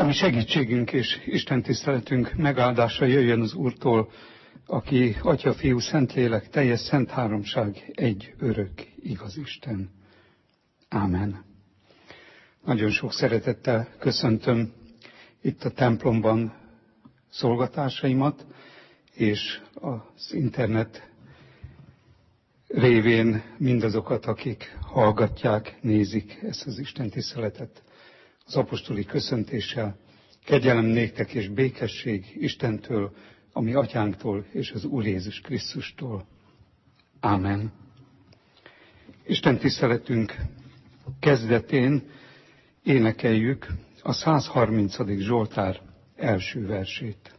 Ami segítségünk és Isten tiszteletünk megáldása jöjjön az Úrtól, aki Atya, Fiú, Szentlélek, teljes szent háromság, egy örök, igaz Isten. Ámen. Nagyon sok szeretettel köszöntöm itt a templomban szolgatásaimat, és az internet révén mindazokat, akik hallgatják, nézik ezt az Isten tiszteletet. Az apostoli köszöntéssel: kegyelem néktek és békesség Istentől, a mi atyánktól és az Úr Jézus Krisztustól. Ámen. Isten tiszteletünk kezdetén énekeljük a 130. Zsoltár első versét.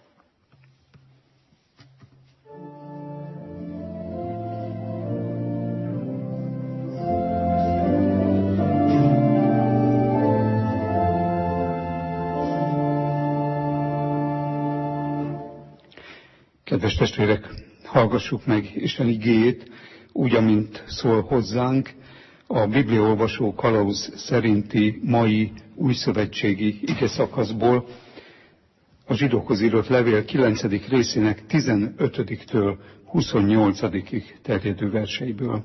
Kedves testvérek, hallgassuk meg Isten igéjét úgy, amint szól hozzánk a bibliaolvasó kalauz szerinti mai újszövetségi igeszakaszból, a Zsidókhoz írott levél 9. részének 15-től 28-ig terjedő verseiből.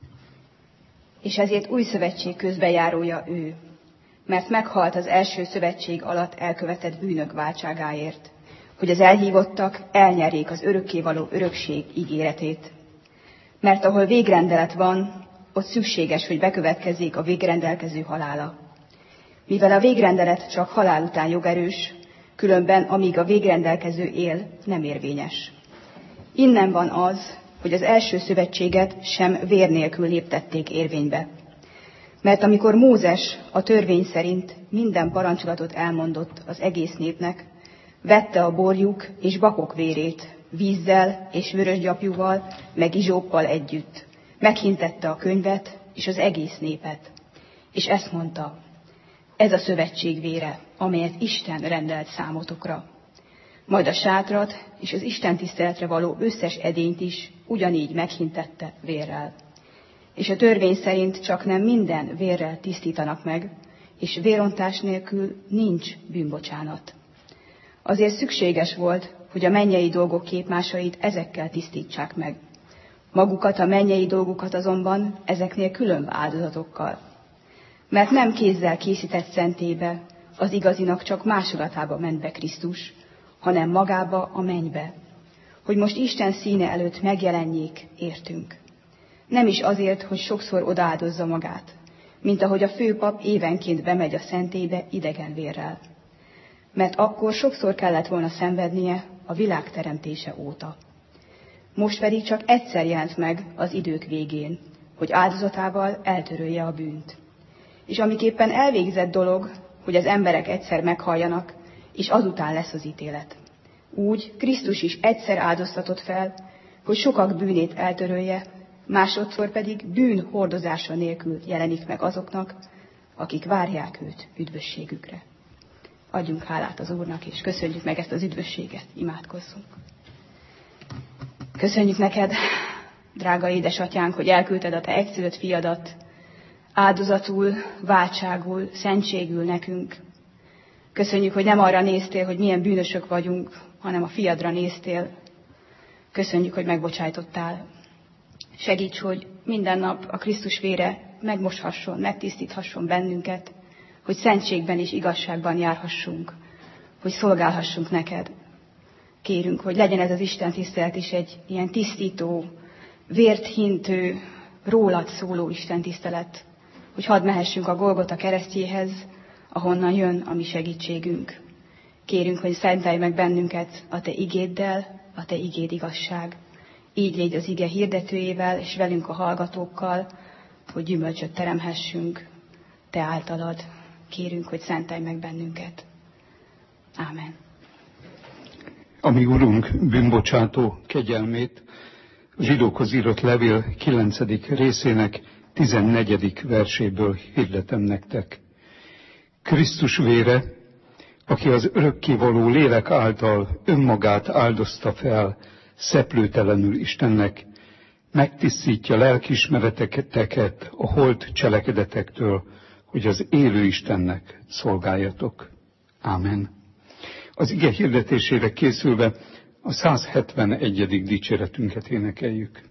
És ezért új szövetség közbejárója ő, mert meghalt az első szövetség alatt elkövetett bűnök váltságáért, hogy az elhívottak elnyerjék az örökkévaló örökség ígéretét. Mert ahol végrendelet van, ott szükséges, hogy bekövetkezzék a végrendelkező halála. Mivel a végrendelet csak halál után jogerős, különben amíg a végrendelkező él, nem érvényes. Innen van az, hogy az első szövetséget sem vér nélkül léptették érvénybe. Mert amikor Mózes a törvény szerint minden parancsolatot elmondott az egész népnek, vette a borjuk és bakok vérét, vízzel és vörös gyapjúval, meg izsóppal együtt. Meghintette a könyvet és az egész népet. És ezt mondta: ez a szövetség vére, amelyet Isten rendelt számotokra. Majd a sátrat és az Isten tiszteletre való összes edényt is ugyanígy meghintette vérrel. És a törvény szerint csaknem minden vérrel tisztítanak meg, és vérontás nélkül nincs bűnbocsánat. Azért szükséges volt, hogy a mennyei dolgok képmásait ezekkel tisztítsák meg. Magukat, a mennyei dolgokat azonban ezeknél különb áldozatokkal. Mert nem kézzel készített szentélybe, az igazinak csak másolatába ment be Krisztus, hanem magába a mennybe, hogy most Isten színe előtt megjelenjék értünk. Nem is azért, hogy sokszor odaáldozza magát, mint ahogy a főpap évenként bemegy a szentélybe idegen vérrel. Mert akkor sokszor kellett volna szenvednie a világ teremtése óta. Most pedig csak egyszer jelent meg az idők végén, hogy áldozatával eltörölje a bűnt. És amiképpen elvégzett dolog, hogy az emberek egyszer meghalljanak, és azután lesz az ítélet. Úgy Krisztus is egyszer áldoztatott fel, hogy sokak bűnét eltörölje, másodszor pedig bűn hordozása nélkül jelenik meg azoknak, akik várják őt üdvösségükre. Adjunk hálát az Úrnak, és köszönjük meg ezt az üdvösséget, imádkozzunk. Köszönjük neked, drága édesatyánk, hogy elküldted a te egyszülött fiadat áldozatul, váltságul, szentségül nekünk. Köszönjük, hogy nem arra néztél, hogy milyen bűnösök vagyunk, hanem a fiadra néztél. Köszönjük, hogy megbocsájtottál. Segíts, hogy minden nap a Krisztus vére megmoshasson, megtisztíthasson bennünket, hogy szentségben és igazságban járhassunk, hogy szolgálhassunk neked. Kérünk, hogy legyen ez az Isten tisztelet is egy ilyen tisztító, vért hintő, rólad szóló Isten tisztelet, hogy hadd mehessünk a Golgota keresztjéhez, ahonnan jön a mi segítségünk. Kérünk, hogy szentelj meg bennünket a te igéddel, a te igéd igazság. Így légy az ige hirdetőjével, és velünk a hallgatókkal, hogy gyümölcsöt teremhessünk te általad. Kérünk, hogy szentelj meg bennünket. Ámen. A mi Urunk bűnbocsátó kegyelmét a Zsidókhoz írott levél 9. részének 14. verséből hirdetem nektek. Krisztus vére, aki az örökkévaló lélek által önmagát áldozta fel szeplőtelenül Istennek, megtisztítja lelkiismereteket a holt cselekedetektől, hogy az élő Istennek szolgáljatok. Ámen. Az ige hirdetésére készülve a 171. dicséretünket énekeljük.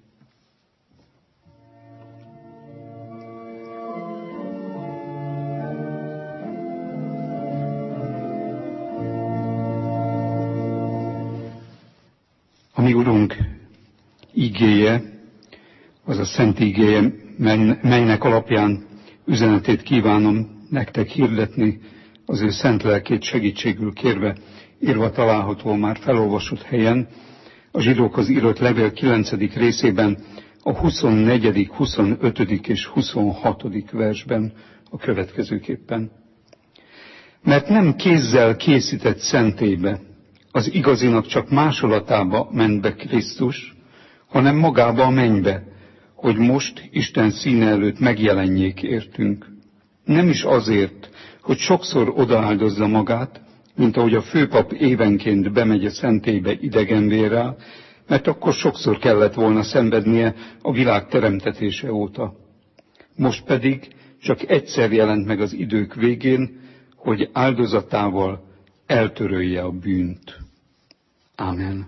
A mi Urunk igéje, az a szent igéje, melynek alapján üzenetét kívánom nektek hirdetni, az ő szent lelkét segítségül kérve, írva található már felolvasott helyen, a zsidókhoz írott levél 9. részében, a 24., 25. és 26. versben a következőképpen. Mert nem kézzel készített szentélybe, az igazinak csak másolatába ment be Krisztus, hanem magába a mennybe, hogy most Isten színe előtt megjelenjék értünk. Nem is azért, hogy sokszor odaáldozza magát, mint ahogy a főpap évenként bemegy a szentélybe idegenvérrel, mert akkor sokszor kellett volna szenvednie a világ teremtetése óta. Most pedig csak egyszer jelent meg az idők végén, hogy áldozatával eltörölje a bűnt. Ámen.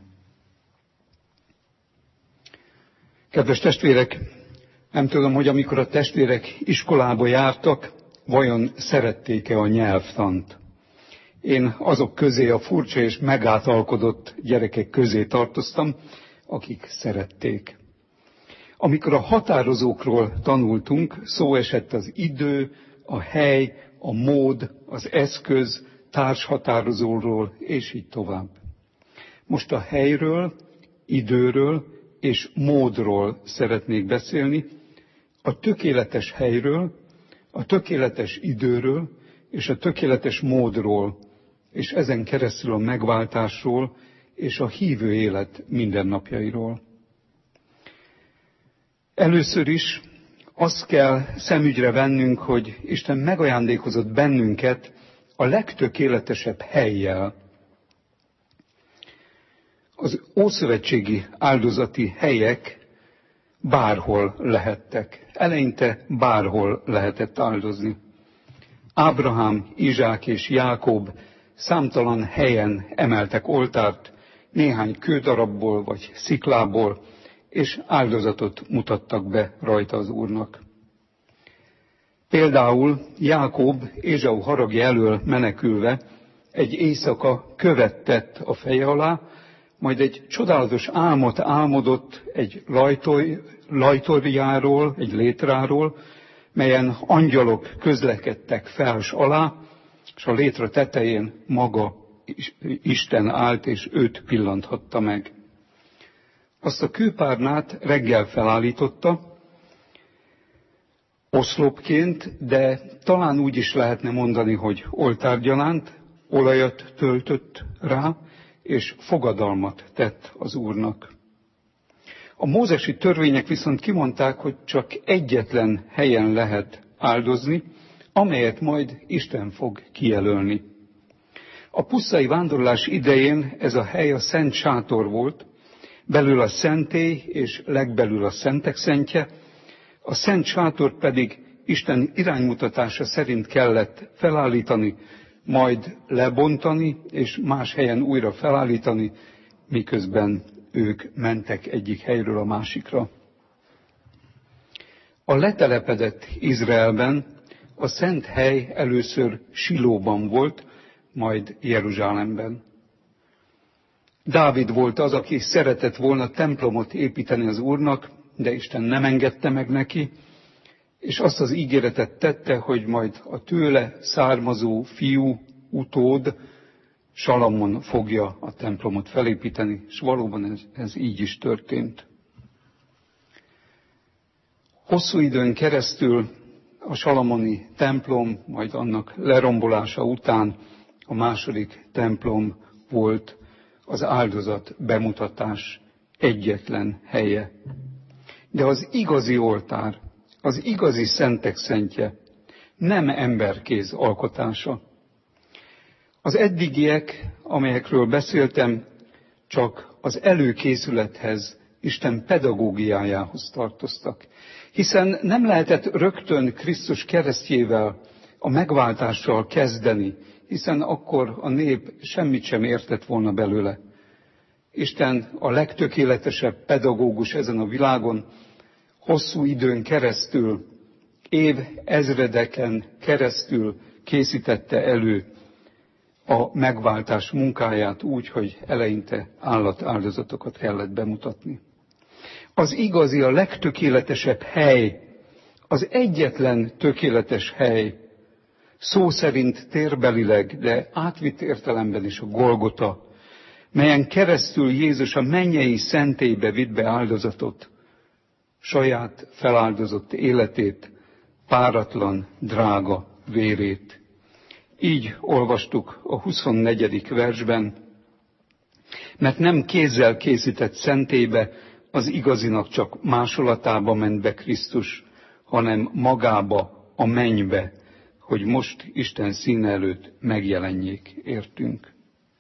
Kedves testvérek, nem tudom, hogy amikor a testvérek iskolába jártak, vajon szerették-e a nyelvtant. Én azok közé, a furcsa és megátalkodott gyerekek közé tartoztam, akik szerették. Amikor a határozókról tanultunk, szó esett az idő, a hely, a mód, az eszköz, társhatározóról, és így tovább. Most a helyről, időről és módról szeretnék beszélni, a tökéletes helyről, a tökéletes időről és a tökéletes módról, és ezen keresztül a megváltásról és a hívő élet mindennapjairól. Először is azt kell szemügyre vennünk, hogy Isten megajándékozott bennünket a legtökéletesebb hellyel. Az ószövetségi áldozati helyek bárhol lehettek. Eleinte bárhol lehetett áldozni. Ábrahám, Izsák és Jákob számtalan helyen emeltek oltárt, néhány kődarabból vagy sziklából, és áldozatot mutattak be rajta az Úrnak. Például Jákob Ézsau haragja elől menekülve egy éjszaka követ tett a feje alá, majd egy csodálatos álmot álmodott egy lajtorjáról, egy létráról, melyen angyalok közlekedtek fels alá, és a létra tetején maga Isten állt, és őt pillanthatta meg. Azt a kőpárnát reggel felállította, oszlopként, de talán úgy is lehetne mondani, hogy oltárgyalánt, olajat töltött rá, és fogadalmat tett az Úrnak. A mózesi törvények viszont kimondták, hogy csak egyetlen helyen lehet áldozni, amelyet majd Isten fog kijelölni. A pusztai vándorlás idején ez a hely a Szent Sátor volt, belül a szentély és legbelül a szentek szentje, a Szent Sátort pedig Isten iránymutatása szerint kellett felállítani, majd lebontani, és más helyen újra felállítani, miközben ők mentek egyik helyről a másikra. A letelepedett Izraelben a szent hely először Silóban volt, majd Jeruzsálemben. Dávid volt az, aki szeretett volna templomot építeni az Úrnak, de Isten nem engedte meg neki, és azt az ígéretet tette, hogy majd a tőle származó fiú, utód, Salamon fogja a templomot felépíteni, és valóban ez így is történt. Hosszú időn keresztül a salamoni templom, majd annak lerombolása után a második templom volt az áldozat bemutatás egyetlen helye. De az igazi oltár, az igazi szentek szentje nem emberkéz alkotása. Az eddigiek, amelyekről beszéltem, csak az előkészülethez, Isten pedagógiájához tartoztak. Hiszen nem lehetett rögtön Krisztus keresztjével, a megváltással kezdeni, hiszen akkor a nép semmit sem értett volna belőle. Isten a legtökéletesebb pedagógus ezen a világon, hosszú időn keresztül, évezredeken keresztül készítette elő a megváltás munkáját úgy, hogy eleinte állatáldozatokat kellett bemutatni. Az igazi, a legtökéletesebb hely, az egyetlen tökéletes hely, szó szerint térbelileg, de átvitt értelemben is a Golgota, melyen keresztül Jézus a mennyei szentélybe vitt be áldozatot, saját feláldozott életét, páratlan, drága vérét. Így olvastuk a 24. versben, mert nem kézzel készített szentélybe, az igazinak csak másolatába ment be Krisztus, hanem magába, a mennybe, hogy most Isten színe előtt megjelenjék értünk.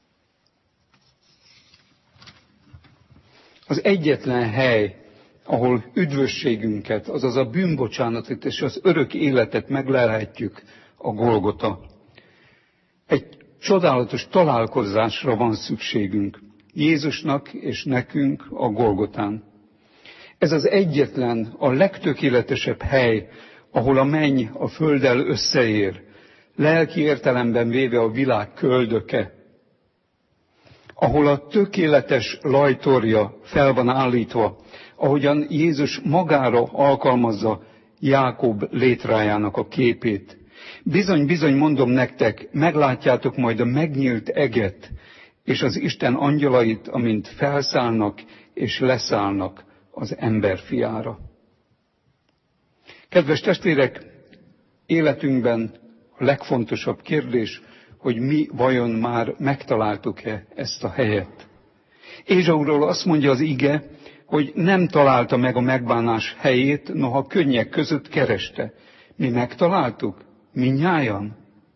Az egyetlen hely, ahol üdvösségünket, azaz a bűnbocsánatot és az örök életet meglelhetjük, a Golgota. Egy csodálatos találkozásra van szükségünk, Jézusnak és nekünk a Golgotán. Ez az egyetlen, a legtökéletesebb hely, ahol a menny a földdel összeér, lelki értelemben véve a világ köldöke, ahol a tökéletes lajtorja fel van állítva, ahogyan Jézus magára alkalmazza Jákob létrájának a képét. Bizony, bizony mondom nektek, meglátjátok majd a megnyílt eget, és az Isten angyalait, amint felszállnak és leszállnak az ember fiára. Kedves testvérek, életünkben a legfontosabb kérdés, hogy mi vajon már megtaláltuk-e ezt a helyet. Ézsauról azt mondja az ige, hogy nem találta meg a megbánás helyét, noha könnyek között kereste. Mi megtaláltuk? Mindnyájan?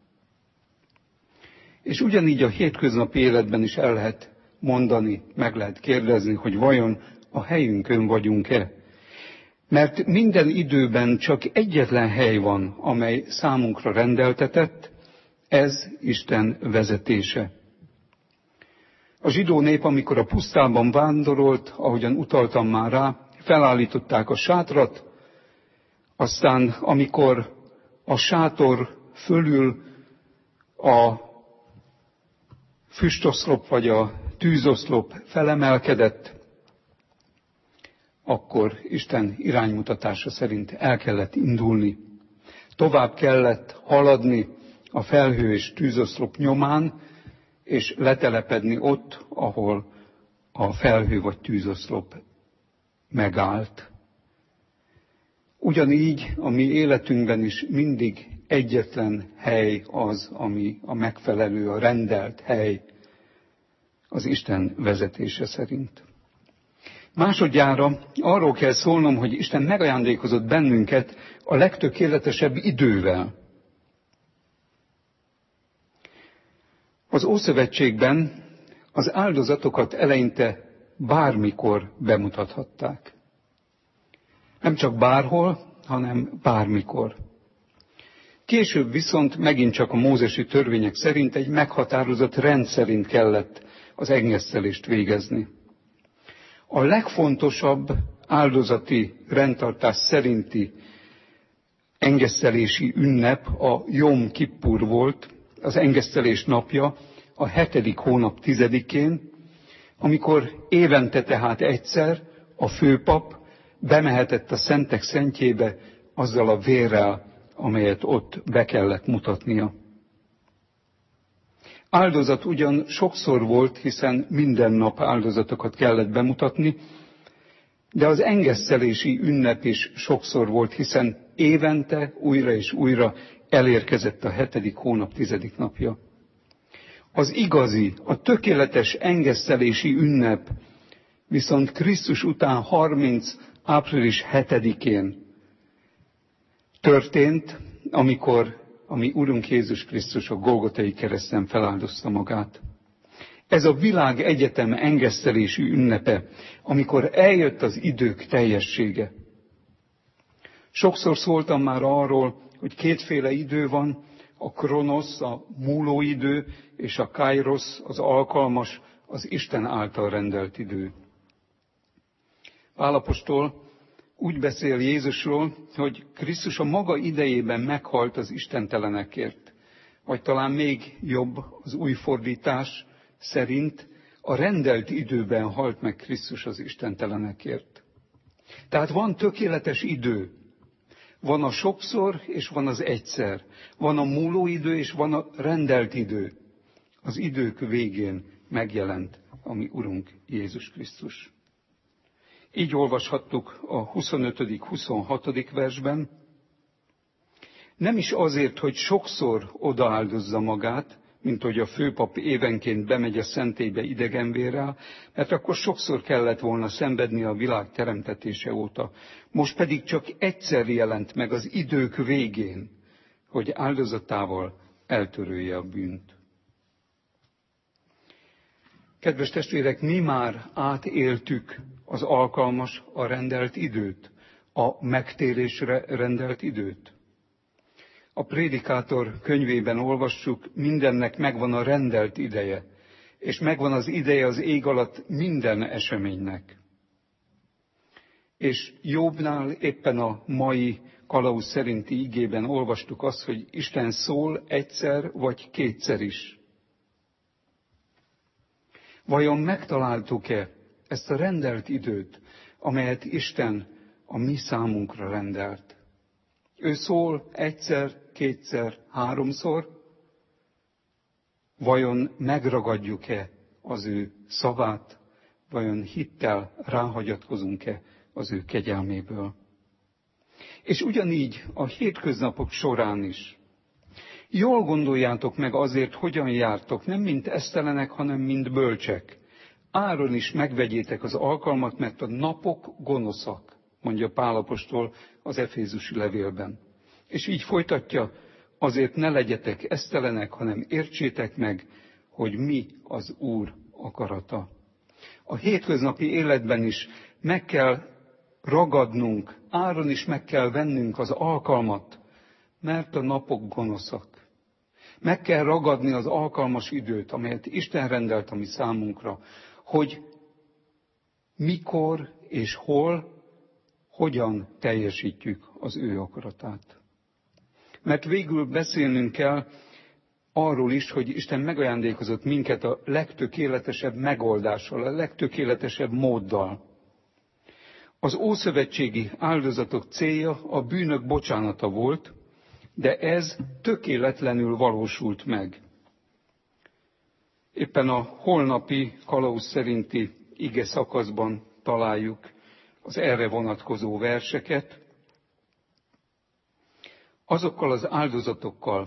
És ugyanígy a hétköznapi életben is el lehet mondani, meg lehet kérdezni, hogy vajon a helyünkön vagyunk-e. Mert minden időben csak egyetlen hely van, amely számunkra rendeltetett, ez Isten vezetése. A zsidó nép, amikor a pusztában vándorolt, ahogyan utaltam már rá, felállították a sátrat, aztán amikor a sátor fölül a füstoszlop vagy a tűzoszlop felemelkedett, akkor Isten iránymutatása szerint el kellett indulni. Tovább kellett haladni a felhő és tűzoszlop nyomán, és letelepedni ott, ahol a felhő vagy tűzoszlop megállt. Ugyanígy a mi életünkben is mindig egyetlen hely az, ami a megfelelő, a rendelt hely az Isten vezetése szerint. Másodjára arról kell szólnom, hogy Isten megajándékozott bennünket a legtökéletesebb idővel. Az Ószövetségben az áldozatokat eleinte bármikor bemutathatták. Nem csak bárhol, hanem bármikor. Később viszont megint csak a mózesi törvények szerint egy meghatározott rend szerint kellett az engesztelést végezni. A legfontosabb áldozati rendtartás szerinti engesztelési ünnep a Jom Kippur volt, az engesztelés napja, a 7. hónap 10-én, amikor évente tehát egyszer a főpap bemehetett a szentek szentjébe azzal a vérrel, amelyet ott be kellett mutatnia. Áldozat ugyan sokszor volt, hiszen minden nap áldozatokat kellett bemutatni, de az engesztelési ünnep is sokszor volt, hiszen évente újra és újra elérkezett a 7. hónap 10. napja. Az igazi, a tökéletes engesztelési ünnep viszont Krisztus után 30. április 7-én történt, amikor a mi Urunk Jézus Krisztus a Golgotai kereszten feláldozta magát. Ez a világ egyetem engesztelési ünnepe, amikor eljött az idők teljessége. Sokszor szóltam már arról, hogy kétféle idő van, a kronosz, a múlóidő, és a kairosz, az alkalmas, az Isten által rendelt idő. Pál apostol úgy beszél Jézusról, hogy Krisztus a maga idejében meghalt az istentelenekért. Vagy talán még jobb az új fordítás szerint, a rendelt időben halt meg Krisztus az istentelenekért. Tehát van tökéletes idő. Van a sokszor, és van az egyszer. Van a múló idő, és van a rendelt idő. Az idők végén megjelent a mi Urunk Jézus Krisztus. Így olvashattuk a 25.-26. versben. Nem is azért, hogy sokszor odaáldozza magát, mint hogy a főpap évenként bemegy a szentélybe idegenvérrel, mert akkor sokszor kellett volna szenvedni a világ teremtetése óta. Most pedig csak egyszer jelent meg az idők végén, hogy áldozatával eltörölje a bűnt. Kedves testvérek, mi már átéltük az alkalmas, a rendelt időt, a megtérésre rendelt időt. A Prédikátor könyvében olvassuk, mindennek megvan a rendelt ideje, és megvan az ideje az ég alatt minden eseménynek. És Jobbnál éppen a mai kalauz szerinti igében olvastuk azt, hogy Isten szól egyszer vagy kétszer is. Vajon megtaláltuk-e ezt a rendelt időt, amelyet Isten a mi számunkra rendelt? Ő szól egyszer, kétszer, háromszor? Vajon megragadjuk-e az ő szavát? Vajon hittel ráhagyatkozunk-e az ő kegyelméből? És ugyanígy a hétköznapok során is. Jól gondoljátok meg azért, hogyan jártok, nem mint esztelenek, hanem mint bölcsek. Áron is megvegyétek az alkalmat, mert a napok gonoszak, mondja Pál apostol az Efézusi levélben. És így folytatja, azért ne legyetek esztelenek, hanem értsétek meg, hogy mi az Úr akarata. A hétköznapi életben is meg kell ragadnunk, áron is meg kell vennünk az alkalmat, mert a napok gonoszak. Meg kell ragadni az alkalmas időt, amelyet Isten rendelt a mi számunkra, hogy mikor és hol, hogyan teljesítjük az ő akaratát. Mert végül beszélnünk kell arról is, hogy Isten megajándékozott minket a legtökéletesebb megoldással, a legtökéletesebb móddal. Az ószövetségi áldozatok célja a bűnök bocsánata volt, de ez tökéletlenül valósult meg. Éppen a holnapi kalauz szerinti ige szakaszban találjuk az erre vonatkozó verseket. Azokkal az áldozatokkal,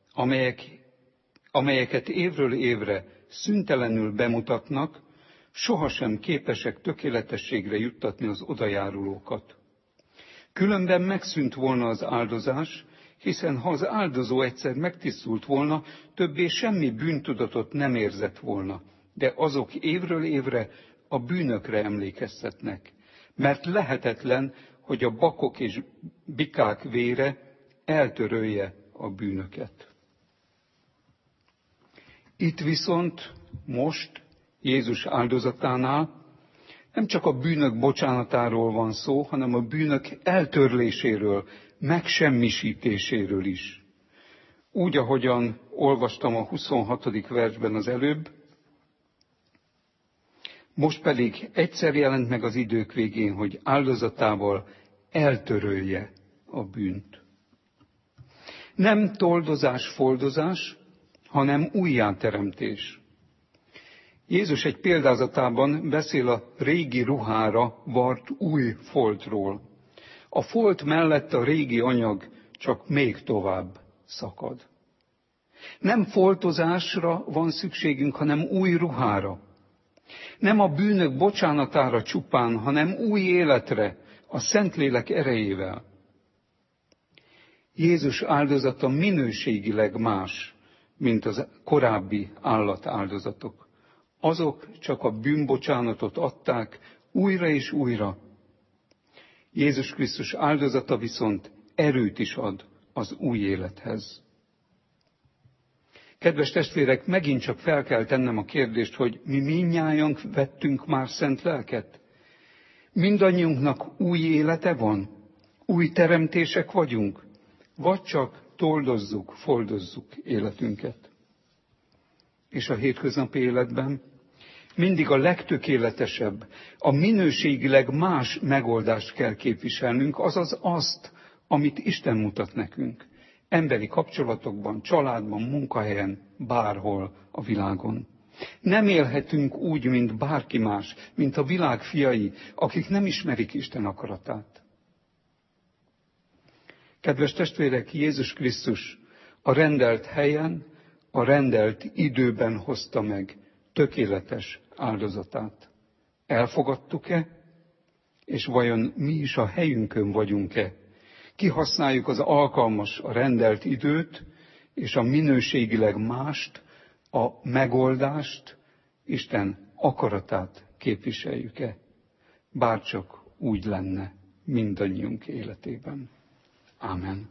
amelyeket évről évre szüntelenül bemutatnak, sohasem képesek tökéletességre juttatni az odajárulókat. Különben megszűnt volna az áldozás, hiszen ha az áldozó egyszer megtisztult volna, többé semmi bűntudatot nem érzett volna, de azok évről évre a bűnökre emlékeztetnek, mert lehetetlen, hogy a bakok és bikák vére eltörölje a bűnöket. Itt viszont most Jézus áldozatánál nem csak a bűnök bocsánatáról van szó, hanem a bűnök eltörléséről, megsemmisítéséről is. Úgy, ahogyan olvastam a 26. versben az előbb, most pedig egyszer jelent meg az idők végén, hogy áldozatával eltörölje a bűnt. Nem toldozás-foldozás, hanem újjáteremtés. Jézus egy példázatában beszél a régi ruhára vart új foltról. A folt mellett a régi anyag csak még tovább szakad. Nem foltozásra van szükségünk, hanem új ruhára. Nem a bűnök bocsánatára csupán, hanem új életre, a Szentlélek erejével. Jézus áldozata minőségileg más, mint az korábbi állatáldozatok. Azok csak a bűnbocsánatot adták újra és újra. Jézus Krisztus áldozata viszont erőt is ad az új élethez. Kedves testvérek, megint csak fel kell tennem a kérdést, hogy mi mindnyájan vettünk már szent lelket? Mindannyiunknak új élete van? Új teremtések vagyunk? Vagy csak toldozzuk, foldozzuk életünket? És a hétköznapi életben mindig a legtökéletesebb, a minőségileg más megoldást kell képviselnünk, azaz azt, amit Isten mutat nekünk. Emberi kapcsolatokban, családban, munkahelyen, bárhol a világon. Nem élhetünk úgy, mint bárki más, mint a világ fiai, akik nem ismerik Isten akaratát. Kedves testvérek, Jézus Krisztus a rendelt helyen, a rendelt időben hozta meg tökéletes áldozatát. Elfogadtuk-e? És vajon mi is a helyünkön vagyunk-e? Kihasználjuk az alkalmas, a rendelt időt, és a minőségileg mást, a megoldást, Isten akaratát képviseljük-e? Bárcsak úgy lenne mindannyiunk életében. Ámen.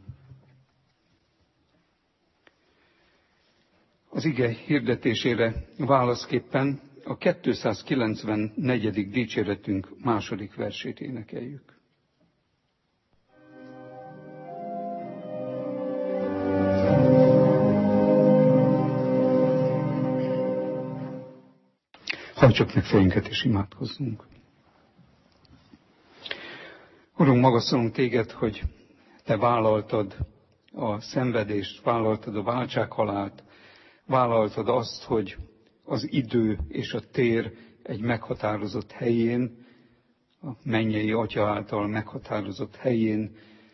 Az ige hirdetésére válaszképpen a 294. dicséretünk második versét énekeljük. Hajtsuk meg fejünket és imádkozzunk. Urunk, magasztalunk téged, hogy te vállaltad a szenvedést, vállaltad a váltsághalált, vállaltad azt, hogy az idő és a tér egy meghatározott helyén, a mennyei Atya által meghatározott helyén,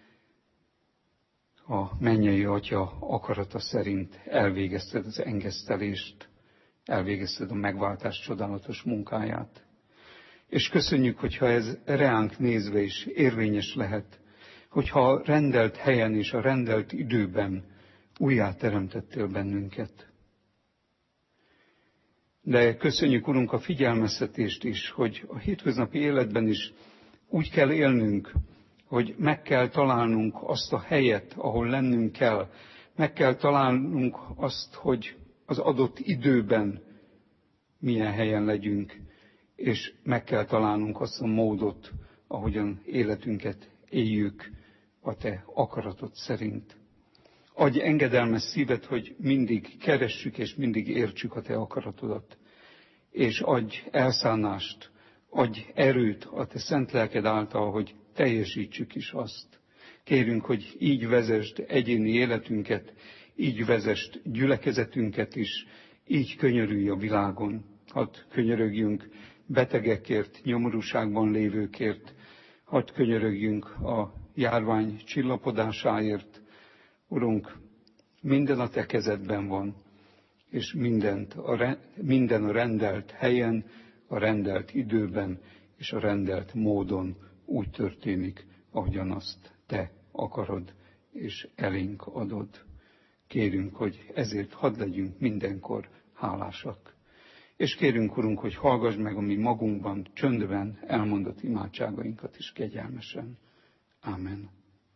a mennyei Atya akarata szerint elvégezted az engesztelést, elvégezted a megváltás csodálatos munkáját. És köszönjük, hogyha ez reánk nézve is érvényes lehet, hogyha a rendelt helyen és a rendelt időben újjáteremtettél bennünket. De köszönjük, Urunk, a figyelmeztetést is, hogy a hétköznapi életben is úgy kell élnünk, hogy meg kell találnunk azt a helyet, ahol lennünk kell. Meg kell találnunk azt, hogy az adott időben milyen helyen legyünk, és meg kell találnunk azt a módot, ahogyan életünket éljük a te akaratod szerint. Adj engedelmes szívet, hogy mindig keressük és mindig értsük a te akaratodat. És adj elszánást, adj erőt a te szent lelked által, hogy teljesítsük is azt. Kérünk, hogy így vezesd egyéni életünket, így vezesd gyülekezetünket is, így könyörülj a világon. Hadd könyörögjünk betegekért, nyomorúságban lévőkért, hadd könyörögjünk a járvány csillapodásáért. Urunk, minden a te kezedben van, és minden a rendelt helyen, a rendelt időben és a rendelt módon úgy történik, ahogyan azt te akarod és elénk adod. Kérünk, hogy ezért hadd legyünk mindenkor hálásak. És kérünk, Urunk, hogy hallgass meg a mi magunkban, csöndben elmondott imádságainkat is kegyelmesen. Ámen.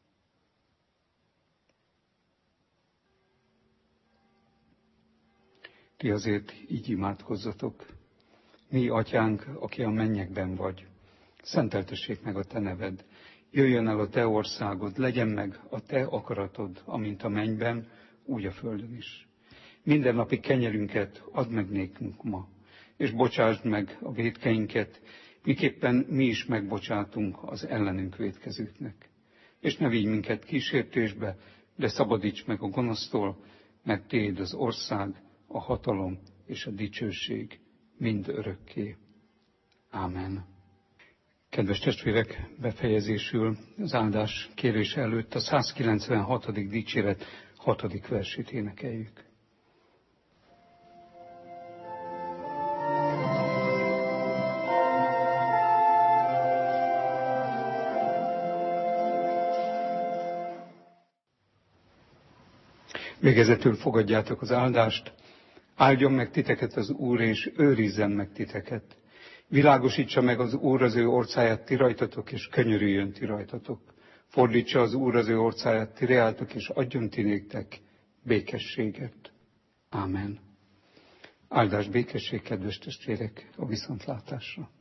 Ti azért így imádkozzatok. Mi, Atyánk, aki a mennyekben vagy, szenteltessék meg a te neved. Jöjjön el a te országod, legyen meg a te akaratod, amint a mennyben, úgy a földön is. Mindennapi kenyerünket add meg nékünk ma, és bocsásd meg a vétkeinket, miképpen mi is megbocsátunk az ellenünk vétkezőknek. És ne vigy minket kísértésbe, de szabadíts meg a gonosztól, mert tiéd az ország, a hatalom és a dicsőség mind örökké. Ámen. Kedves testvérek, befejezésül az áldás kérése előtt a 196. dicséret 6. versét énekeljük. Végezetül fogadjátok az áldást. Áldjon meg titeket az Úr, és őrizzen meg titeket. Világosítsa meg az Úr az ő orcáját ti rajtatok, és könyörüljön ti rajtatok. Fordítsa az Úr az ő orcáját ti reátok, és adjon ti néktek békességet. Ámen. Áldás békesség, kedves testvérek, a viszontlátásra.